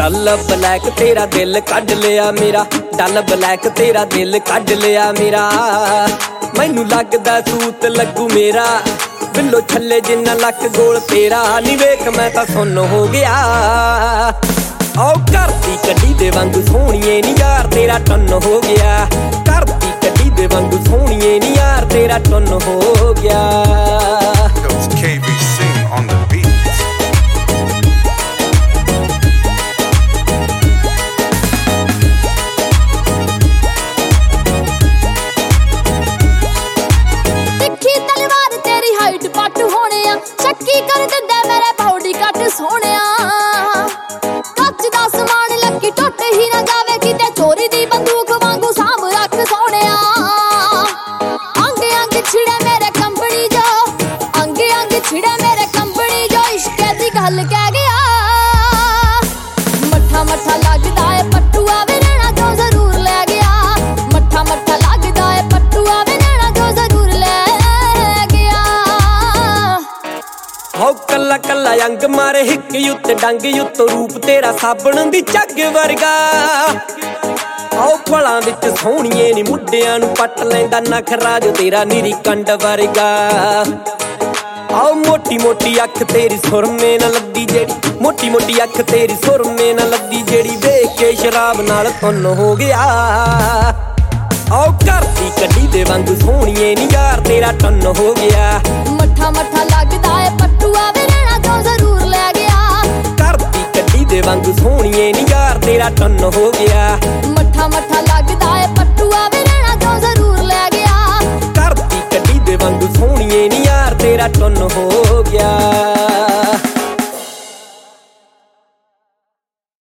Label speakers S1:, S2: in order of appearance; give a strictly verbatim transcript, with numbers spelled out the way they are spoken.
S1: डल black तेरा दिल कढ लिया मेरा, डल ब्लैक तेरा दिल कढ लिया मेरा। मैनू लगदा सूत लगू मेरा, बिल्लो छले जिन्ना लक गोल तेरा। नी वेख मैं तां सुन हो गया, आओ करती कड्डी दे वांगू सोहणीए नी यार तेरा टन हो गया। करती कड्डी दे वांगू सोहणीए नी यार तेरा टन हो गया।
S2: K B C on the beat.
S3: तिखी तलवार तेरी हाइट पट होने आ, शक्की कर दिंदा मेरे बॉडी कट सोहणिया। कच दा समान लकी टुट ही ना जावे, किते चोरी दी बंदूक वांगू साम रख सोहणिया। अंग अंग छिड़े मेरे कंपनी जो, अंग अंग छिड़े मेरे कंपनी जो, इश्क दी गल कह गया। मट्ठा मट्ठा लगदा है पट्टू आवे रहना जो जरूर ले गया। मट्ठा मट्ठा लगदा है पट्टू आवे रहना जो जरूर ले गया।
S1: हो कल्ला कल्ला अंग मारे हिक युत डंग युत, रूप तेरा साबण दी झग वर्गा। आओ फलां विच सोहणीए नी मुंडियां नू पट लैंदा नखरा जो तेरा निरी कंड वर्गा। आओ मोटी मोटी अख तेरी सुरमे ना लद्दी जेड़ी, मोटी मोटी अख तेरी सुरमे ना लद्दी जेड़ी, वेख के शराब नाल धुन हो गया। आओ करती कड्डी दे वांगू सोहणीए नी यार तेरा टन हो गया।
S3: मट्ठा मट्ठा लगदा है पट्टू आवे रहना जो जरूर ले गया।
S1: करती कड्डी दे वांगू सोहणीए नी यार तेरा टन हो गया।
S3: मट्ठा मट्ठा लगदा है पट्टू आवे रहना जो जरूर ले गया।
S1: करती कड्डी दे वांगू सोहणीए नी यार तेरा टन हो गया।